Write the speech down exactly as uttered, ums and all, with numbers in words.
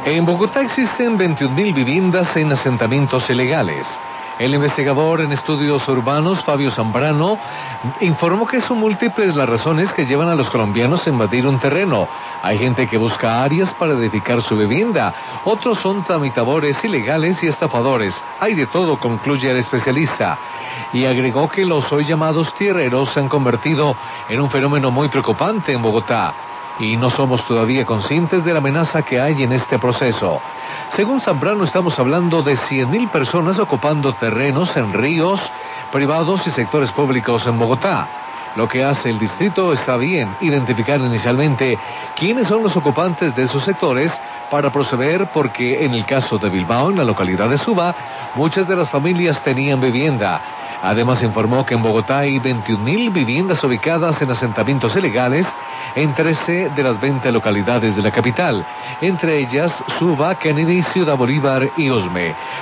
En Bogotá existen veintiún mil viviendas en asentamientos ilegales. El investigador en estudios urbanos, Fabio Zambrano, informó que son múltiples las razones que llevan a los colombianos a invadir un terreno. Hay gente que busca áreas para edificar su vivienda, otros son tramitadores ilegales y estafadores. Hay de todo, concluye el especialista. Y agregó que los hoy llamados tierreros se han convertido en un fenómeno muy preocupante en Bogotá. Y no somos todavía conscientes de la amenaza que hay en este proceso. Según Zambrano, estamos hablando de cien mil personas ocupando terrenos en ríos privados y sectores públicos en Bogotá. Lo que hace el distrito está bien, identificar inicialmente quiénes son los ocupantes de esos sectores para proceder, porque en el caso de Bilbao, en la localidad de Suba, muchas de las familias tenían vivienda. Además informó que en Bogotá hay veintiún mil viviendas ubicadas en asentamientos ilegales en trece de las veinte localidades de la capital, entre ellas Suba, Kennedy, Ciudad Bolívar y Usme.